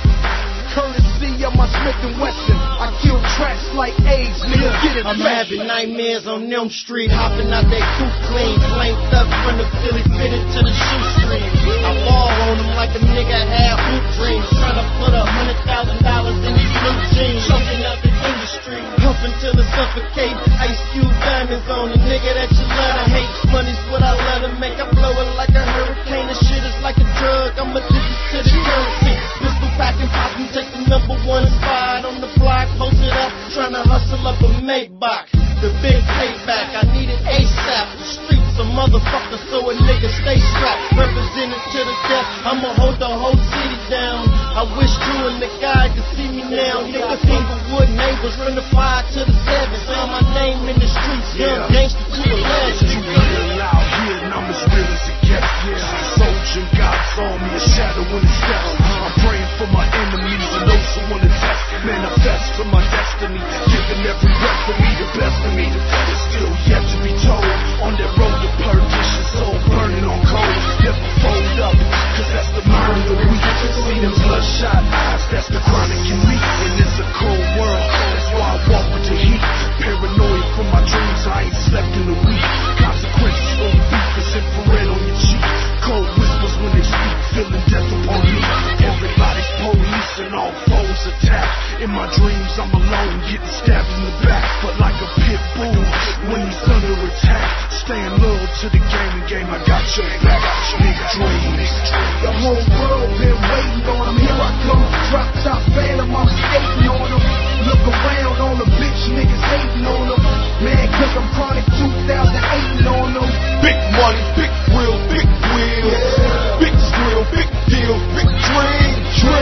Courtesy of my Smith & Wesson, I kill tracks like AIDS, nigga, get it I'm back. having nightmares on Elm Street, hopping out that coupe clean, flanked up from the Philly fitted to the shoestring. I ball on them like a nigga had hoop dreams, trying to put $100,000 in these blue jeans, choking out the industry, pumping till it suffocate. Ice Cube diamonds on a nigga that you love to hate. Money's what I love to make, I blow it like a hurricane. This shit is like a drug, I'm addicted to the currency. Pistol packing, popping, take the number one spot on the block, post it up, trying to hustle up a Maybach. The big payback, I need it ASAP. The streets a motherfucker, so a nigga stay strapped. Represented to the death, I'ma hold the whole city down. I wish Drew and the guy could see me now. Nigga, Inglewood neighbors, from the 5 to the 7. Found my name in the streets, young gangster to a legend. You real out here, and I'm as real as it gets. Soldier and God saw me, a shadow in the steps. I'm praying for my enemies and those who wanna test. Manifest for my destiny, giving every breath for me the best of me. It's still yet to be told. On that road to perdition, soul burning on cold. Never fold up, cause that's the mind of the weak. See them bloodshot eyes, that's the chronic in me. And it's a cold world, that's why I walk with the heat. Paranoid from my dreams, I ain't slept in a week. Consequences for the beat, cause infrared on your cheek. Cold whispers when they speak, feeling death upon me. Everybody's police and all foes attack. In my dreams I'm alone, getting stabbed in the back. But like a pit bull, when he's under attack, staying loyal to the game, I got your back. Big dreams. The whole world been waiting on him, here I come. Drop top phantom, I'm skating on him. Look around, all the bitch niggas hating on him. Man, cause I'm chronic 2008 on them. Big money, big wheel, big wheels. Yeah. Big skrill, big deal, big dreams.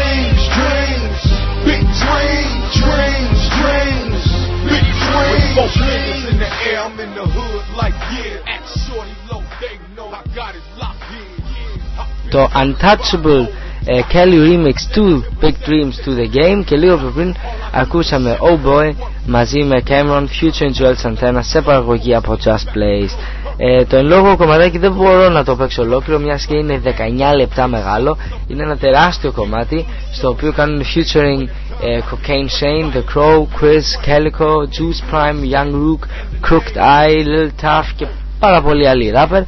Big dreams. Big dreams. With both niggas in the air, I'm in the hood like yeah. Act shorty low, they know I got it locked in. Το Untouchable Kelly Remix του Big Dreams to the Game, και λίγο πριν ακούσαμε Oh Boy μαζί με Cameron, Future and Joel Santana σε παραγωγή από Just Blaze. Το εν λόγω κομματάκι δεν μπορώ να το παίξω ολόκληρο, μιας και είναι 19 λεπτά μεγάλο. Είναι ένα τεράστιο κομμάτι στο οποίο κάνουν featuring Cocaine Shane, The Crow, Chris, Calico, Juice Prime, Young Rook, Crooked Eye, Lil Tough και πάρα πολλοί άλλοι rapper.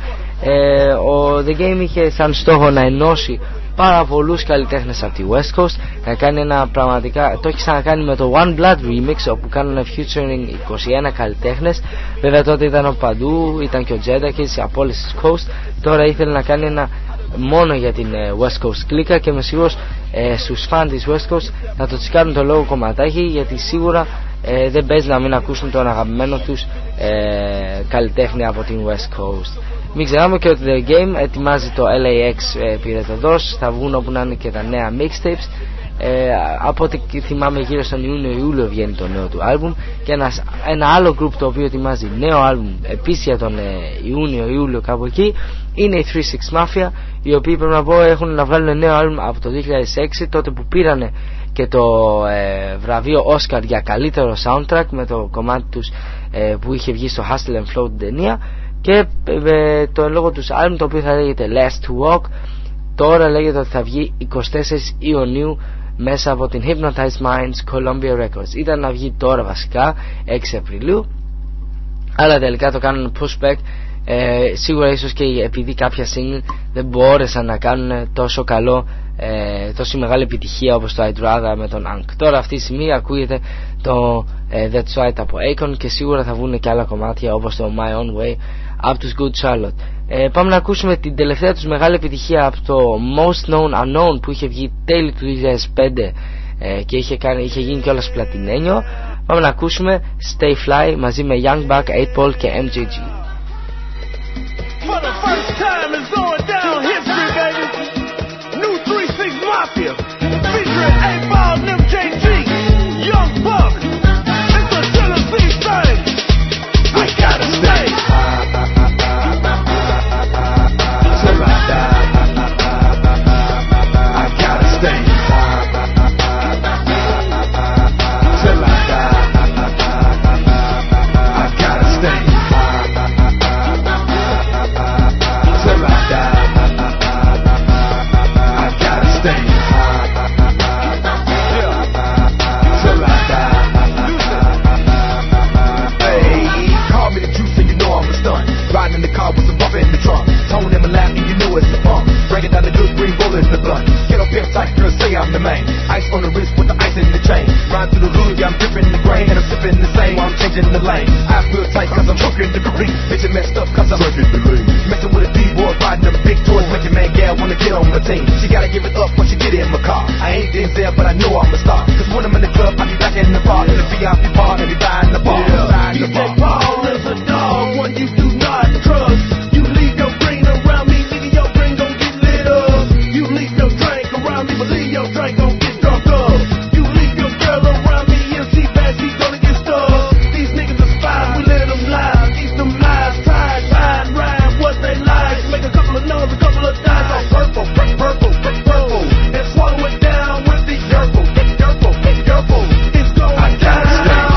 Ο The Game είχε σαν στόχο να ενώσει πάρα πολλούς καλλιτέχνες από τη West Coast, να κάνει ένα πραγματικά, το έχει ξανακάνει με το One Blood Remix όπου κάνουν featuring 21 καλλιτέχνες. Βέβαια τότε ήταν από παντού, ήταν και ο Jadakiss από όλες τις Coast. Τώρα ήθελε να κάνει ένα μόνο για την West Coast κλίκα και είμαι σίγουρος στους φαν της West Coast να το τσικάρουν το λόγο κομματάκι, γιατί σίγουρα δεν παίζει να μην ακούσουν τον αγαπημένο τους καλλιτέχνη από την West Coast. Μην ξεχνάμε και ότι The Game ετοιμάζει το LAX πυρετοδός, θα βγουν όπου να είναι και τα νέα mixtapes. Από ό,τι θυμάμαι γύρω στον Ιούνιο-Ιούλιο βγαίνει το νέο του άλμπουμ. Και ένα άλλο group το οποίο ετοιμάζει νέο άλμπουμ επίσης για τον Ιούνιο-Ιούλιο κάπου εκεί είναι η 3 6 Mafia, οι οποίοι πρέπει να πω έχουν να βγάλουν νέο άλμπουμ από το 2006, τότε που πήρανε και το βραβείο Oscar για καλύτερο soundtrack με το κομμάτι τους που είχε βγει στο Hustle and Flow την ταινία. Και το λόγο τους άλμπουμ, το οποίο θα λέγεται Last to Walk, τώρα λέγεται ότι θα βγει 24 Ιουνίου μέσα από την Hypnotized Minds Columbia Records. Ήταν να βγει τώρα βασικά 6 Απριλίου, αλλά τελικά το κάνουν pushback. Σίγουρα ίσως και επειδή κάποια single δεν μπόρεσαν να κάνουν τόσο καλό, τόσο μεγάλη επιτυχία όπως το I'd Rather με τον Ankh. Τώρα αυτή τη στιγμή ακούγεται το That's Right από Akon και σίγουρα θα βγουν και άλλα κομμάτια όπως το My Own Way από τους Good Charlotte. Πάμε να ακούσουμε την τελευταία τους μεγάλη επιτυχία από το Most Known Unknown που είχε βγει τέλη του 2005 και είχε γίνει κιόλας πλατινένιο. Πάμε να ακούσουμε Stay Fly μαζί με Young Buck, 8Ball και MJG. For the first time it's going down history, baby. New 3-6 Mafia, featuring 8Ball and MJG, Young Buck. It's a Tennessee thing. I gotta stay. Till I die. I gotta stay. Till I die. I gotta stay. Till I die. I gotta stay. Till I die. Hey, call me the juice and you know I'm a stunt. Riding in the car with some bumper in the trunk. Tone in my lap and you know it's a pump. Breaking down the good green roller in the blunt. Get up here tight, girl, say I'm the main. Ice on the wrist with the ice in the chain. Ride through the Louis, I'm dripping the grain. And I'm sipping the same while I'm changing the lane. I feel tight cause I'm choking the green. Bitch, it messed up cause I'm working the lane. Messing with a D-boy, riding them big toys. Making man gal wanna get on my team. She gotta give it up when she get in my car. I ain't Denzel, but I know I'm a star. Cause when I'm in the club, I be back in the bar. In the VIP bar, and be buying the bar. DJ Paul is a dog, one you do not trust. You leave your green around me, nigga, your green gon' get lit up. You leave your drink around me, believe your drink gon' get drunk up. You leave your girl around me, and she bad, she gonna get stuck. These niggas are spies, we let them lie. Eat them lies, try, ride, what they like. Make a couple of numbers, a couple of dimes on purple, purple. And swallow it down with the yerple. It's going down.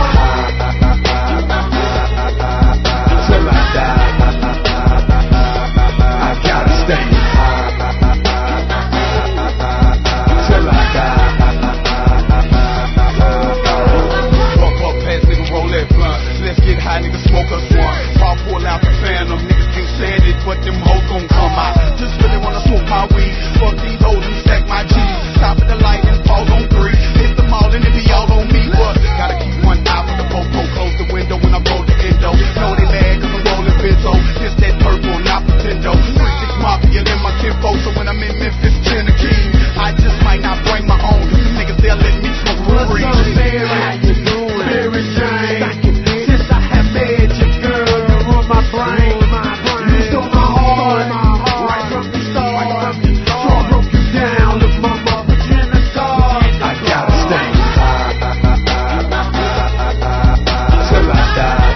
Till I die. I gotta stay. Till I die. Walk up past nigga, roll that blunt. Let's get high, nigga, smoke us one. Pop pull out the phantom, niggas can't stand it, but them hoes gon' come out. Just really wanna smoke my weed. Fuck these hoes and stack my G's. Stop at the light and pause on 3. Hit them all and it be all on me, but gotta keep one eye for the popo. Close the window when I roll the endo. Know they mad cause I'm rolling Benzo. This that purple, not Nintendo. 3-6 Mafia in my kinfo, so when I'm in Memphis, Tennessee, I just might not bring my own. These niggas, they'll let me smoke for free. What's up, Mary? How you doing? Mary Jane. Since I have met you, girl, you're on my brain. You stole my heart, right from the start. So I broke you down, look mama, put you in the dark. I gotta stay. Till I die.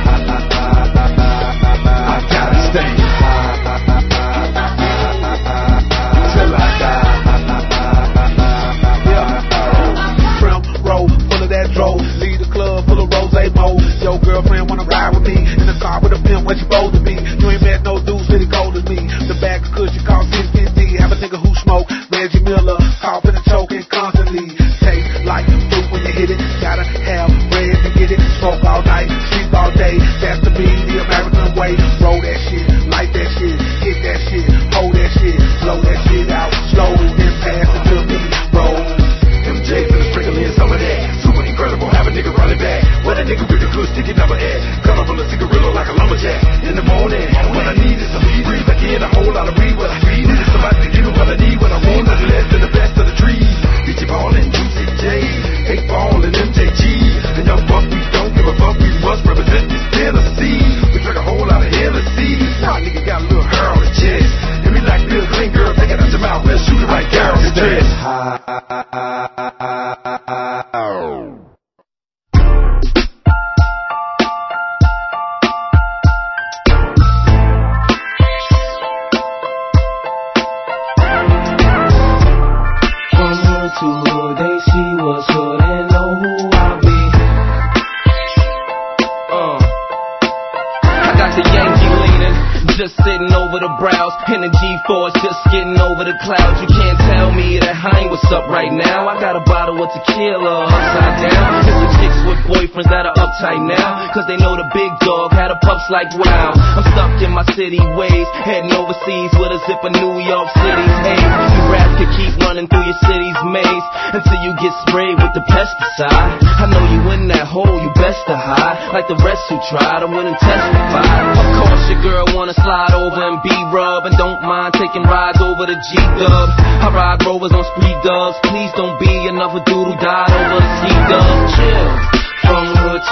I gotta stay. Till I die. Yeah. Trim roll, full of that dro. Leave the club full of rose mo. Your girlfriend wanna ride with me in the car with a pimp when she supposed to be. You ain't met no dudes really cold as me. The bag of kush you call 50. Have a nigga who smoke Reggie Miller, coughing and choking constantly. Taste like fruit when you hit it. Gotta have red to get it. Smoke all night, sleep all day. That's to be the American way. Roll that shit, light that shit, hit that shit, hold that shit, blow that shit out slow, then pass it to me. Roll. MJ finna sprinkle in some of that. Super incredible, have a nigga running back. What a nigga with a good sticky number at. Colorful a cigarillo like a lumberjack. In the morning, what I need is some weed. Breathe again, a whole lot of weed. What I need is somebody to give me what I need. What I want, nothing less than the best of the trees. Bitchy Ball and Juicy J, 8Ball and MJG. And Young Buck, we don't give a fuck. We must represent this Tennessee. We drink a whole lot of Hennessy. My nigga got a little hair on his chest. And we like Bill Clean, girl, take it out your mouth. Let's shoot it right there on the dress. They see what's hood and know who I be. I got the Yankee leaning, just sitting over the brows. In the G-Force, just getting over the clouds. You can't tell me that I ain't what's up right now. I got a bottle of tequila upside down. It's the chicks with boyfriends that are uptight now, cause they know the big dog had a pups like wow. I'm stuck in my city ways, heading overseas with a zip of New York City's haze. You rap could keep running through your city's maze until you get sprayed with the pesticide. I know you in that hole, you best to hide, like the rest who tried to win and testify. Of course your girl wanna slide over and be rub, and don't mind taking rides over the G-Dub. I ride Rovers on street dubs. Please don't be another dude who died over the C-Dub. Chill. From hood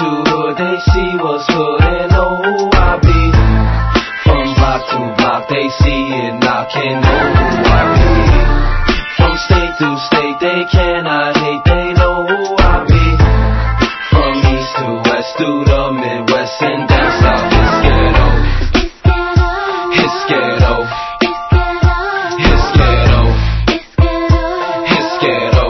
was hood and know who I be. From block to block, they see it knocking, know who I be. From state to state, they cannot hate, they know who I be. From east to west, through the Midwest and down south, it's ghetto. It's ghetto. It's ghetto. It's ghetto.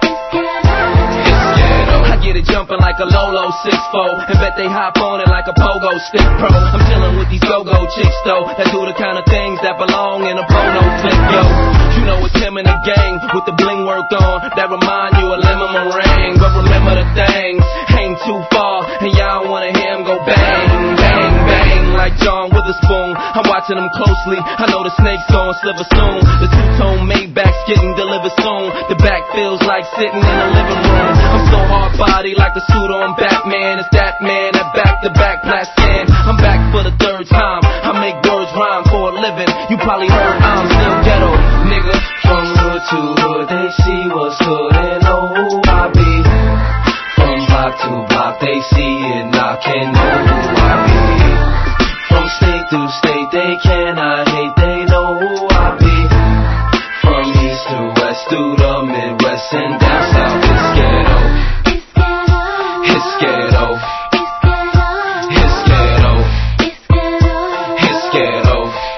It's ghetto. I get it jumping like a Lolo 6'4", and bet they hop on it like a pogo stick pro. I'm chilling with these go-go chicks though, that do the kind of things that belong in a porno flick, yo. You know it's him and the gang with the bling work on, that remind you of Lemon Meringue. But remember the things ain't too far, and y'all wanna hear him go bang, bang, bang like John Witherspoon. I'm watching them closely, I know the snake's gon' sliver soon. The two-tone Maybach's getting delivered soon. The back feels like sitting in the living room. I'm so hard body like the suit on Batman. It's that man, that back-to-back plastic. I'm back for the third time, I make words rhyme for a living. You probably heard I'm still ghetto, nigga. From hood to hood, they see what's hood and know who I be. From block to block, they see it knocking, know who I be. From state to state, they cannot hate, they know who I be. From east to west, through the Midwest and down south, it's ghetto. It's ghetto. It's ghetto. It's ghetto.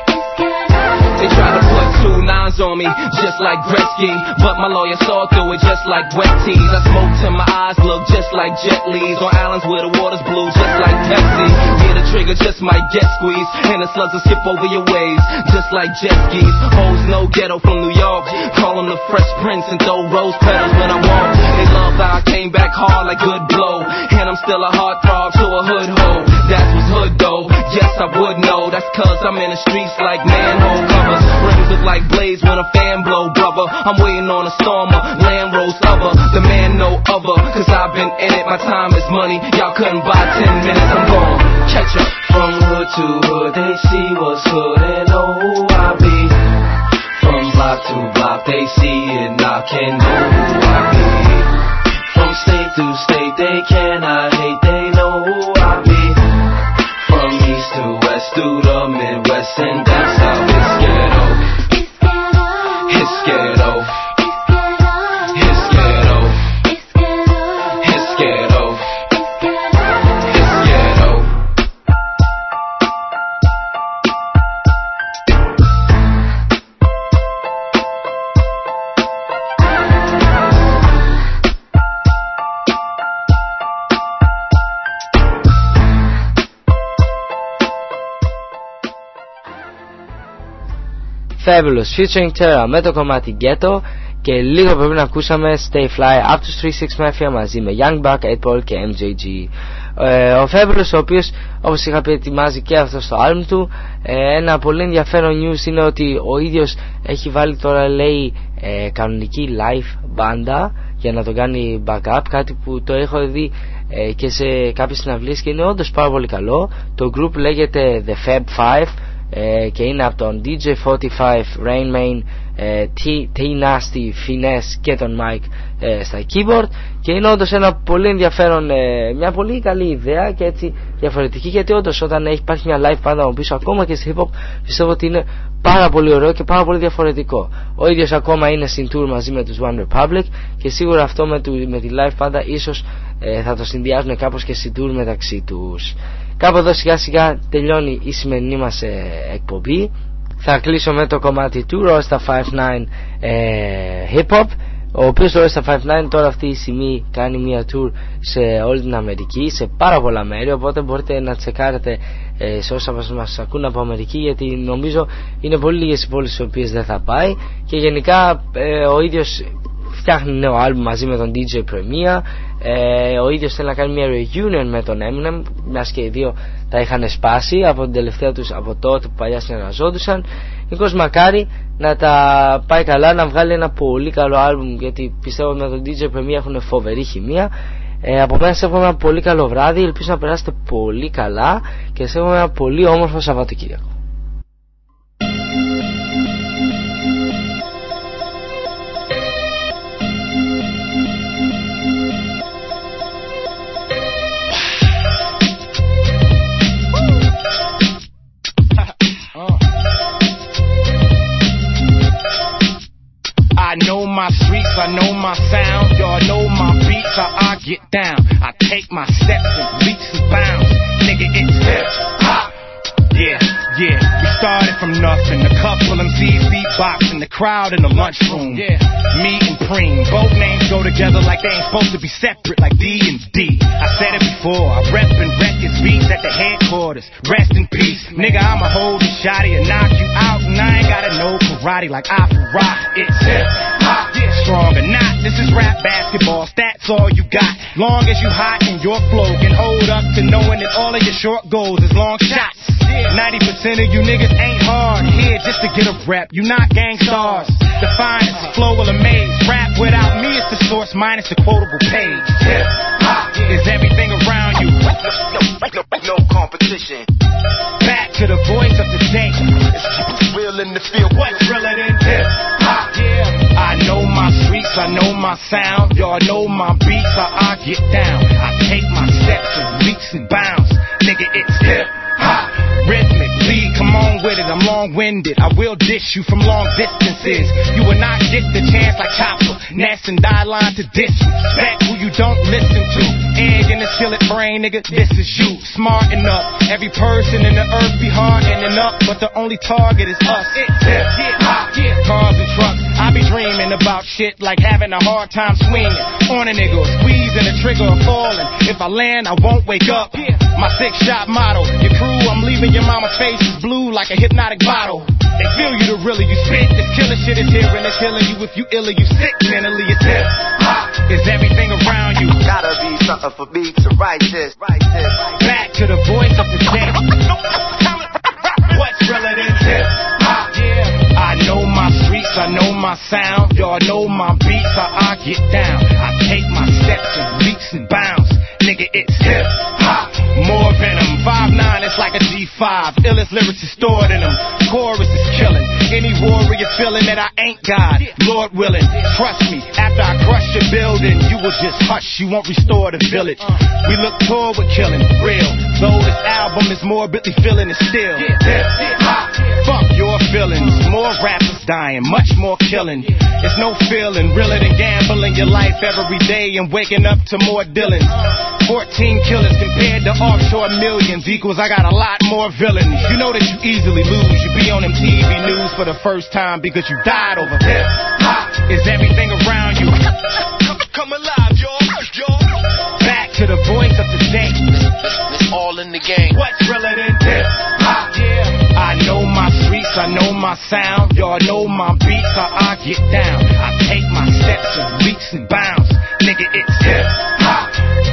They try to put 2 9s on me, just like Gretzky, but my lawyer saw through it just like wet teas. I smoke till my eyes look just like Jet Li's on islands where the water's blue, just like Pepsi. Yeah, the trigger just might get squeezed, and the slugs will skip over your waves, just like jet skis. Hoes no ghetto from New York, call him the Fresh Prince and throw rose petals when I walk. They love how I came back hard like good blow, and I'm still a heartthrob to a hood hoe. That was hood though, yes I would know. That's cause I'm in the streets like manhole covers. Rims look like blades when a fan blow, brother. I'm waiting on a stormer, Land Rose lover. The man no other, cause I've been in it. My time is money, y'all couldn't buy 10 minutes, I'm gone. Catch up. From hood to hood, they see what's hood and know who I be. From block to block, they see it knocking, know who I be. From state to state, they cannot hate, they know who I be. From east to west, through the Midwest and down south, it's ghetto. It's ghetto. It's ghetto. It's ghetto. It's ghetto. Fabulous featuring Terra με το κομμάτι Ghetto, και λίγο πρέπει να ακούσαμε Stay Fly από τους 3 6 Mafia μαζί με Young Buck, 8Ball και MJG. Ο Fabulous, ο οποίος όπως είχα πει ετοιμάζει και αυτό στο album του. Ένα πολύ ενδιαφέρον news είναι ότι ο ίδιος έχει βάλει τώρα, λέει, κανονική live μπάντα για να τον κάνει backup, κάτι που το έχω δει και σε κάποιες συναυλίες και είναι όντως πάρα πολύ καλό. Το group λέγεται The Fab Five και είναι από τον DJ45, Rain Main, T-Nasty, Finesse και τον Mike στα keyboard, και είναι όντως ένα πολύ ενδιαφέρον, μια πολύ καλή ιδέα και έτσι διαφορετική, γιατί όντως όταν υπάρχει μια live πάντα από πίσω, ακόμα και στη hip hop, πιστεύω ότι είναι πάρα πολύ ωραίο και πάρα πολύ διαφορετικό. Ο ίδιος ακόμα είναι στην tour μαζί με τους One Republic και σίγουρα αυτό με τη live πάντα ίσως θα το συνδυάζουν κάπως και στην tour μεταξύ τους. Κάπου εδώ σιγά σιγά τελειώνει η σημερινή μας εκπομπή. Θα κλείσω με το κομμάτι του Roysta 59 Hip Hop, ο οποίος το Roysta 59 τώρα αυτή τη στιγμή κάνει μια tour σε όλη την Αμερική, σε πάρα πολλά μέρη, οπότε μπορείτε να τσεκάρετε σε όσα μας ακούν από Αμερική, γιατί νομίζω είναι πολύ λίγες οι πόλεις στις οποίες δεν θα πάει, και γενικά ο ίδιος φτιάχνει νέο άλμπουμ μαζί με τον DJ Premier. Ο ίδιος θέλει να κάνει μια reunion με τον Eminem, μιας και οι δύο τα είχαν σπάσει από την τελευταία τους, από τότε που παλιά συνεργαζόντουσαν. Νίκος μακάρι να τα πάει καλά, να βγάλει ένα πολύ καλό άλμπουμ, γιατί πιστεύω με τον DJ Premier έχουν φοβερή χημεία. Από μένα σας εύχομαι ένα πολύ καλό βράδυ, ελπίζω να περάσετε πολύ καλά και σας εύχομαι ένα πολύ όμορφο Σαββατοκύριακο. my sound, y'all know my beats, how I get down. I take my steps in leaps and bounds. Nigga, it's hip hop. Yeah, we started from nothing. A couple MCs beatboxing, the crowd in the lunchroom. Yeah, me and Preem, both names go together like they ain't supposed to be separate, like D and D. I said it before, I rep and records beats at the headquarters. Rest in peace, nigga, I'ma hold a shotty and knock you out, and I ain't gotta know karate like I rock. It's hip hop, strong or not, this is rap basketball. Stats all you got, long as you hot and your flow can hold up to knowing that all of your short goals is long shots. 90% of you niggas ain't hard here just to get a rep. You not gang stars. The finest flow will amaze. Rap without me is the source minus the quotable page. Hip hop is everything around you. No competition. Back to the voice of the day. It's real in the field. What's realer than hip hop? Yeah. I know my streets, I know my sound. Y'all know my beats, how I get down. I take my steps in leaps and bounds. Nigga, it's hip hop. Rhythmically, come on with it, I'm long-winded. I will dish you from long distances. You will not get the chance like Chopper, Ness and Die Line to disrespect who you don't listen to. Egg in the skillet brain, nigga, this is you. Smart enough, every person in the earth be hardening up, but the only target is us. It's hip hop, cars and trucks. I be dreaming about shit like having a hard time swinging on a nigga, or squeezing the trigger or falling. If I land, I won't wake up. My 6-shot motto, your crew, I'm leaving your mama's face is blue like a hypnotic bottle. They feel you the realer you spit. This killer shit is here and it's healing you. If you ill or you sick mentally, it's hip hop. Is everything around you. Gotta be something for me to write this. Back to the voice of the day. What's realer than hip hop? Yeah. I know my streets, I know my sound. Y'all know my beats, how I get down. I take my steps in leaps and bounds. Nigga, it's hip hop. More venom, 5'9", it's like a G5. Illest lyrics is stored in them. Chorus is killing. Any warrior feeling that I ain't God, Lord willing. Trust me, after I crush your building, you will just hush, you won't restore the village. We look toward with killing, real. Though this album is morbidly feeling it still. Hip hop, fuck your feelings. More rappers dying, much more killing. It's no feeling realer than gambling your life every day and waking up to more Dylans. 14 killers compared to offshore millions equals I got a lot more villains. You know that you easily lose. You be on them TV news for the first time because you died over hip hop. Is everything around you. Come alive, y'all. Back to the voice of the day. It's all in the game. What's realer than hip hop? Yeah. I know my streets, I know my sound. Y'all know my beats, how I get down. I take my steps in leaps and bounds. Nigga, it's hip hop.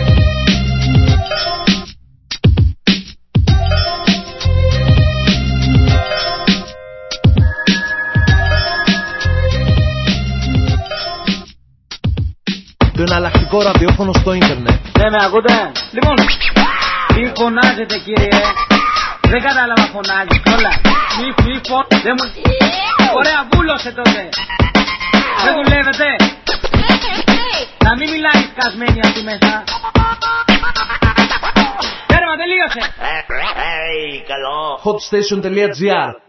Το εναλλακτικό ραδιόφωνο στο ίντερνετ. Ναι, με ακούτε. Λοιπόν, τι φωνάζετε κύριε. Δεν κατάλαβα φωνάζεις όλα. Μη δεν μου... Ωραία, βούλωσε τότε. Δεν δουλεύετε. Να μην μιλάει σκασμένη αυτή μέσα. Τέρμα, τελείωσε. Hotstation.gr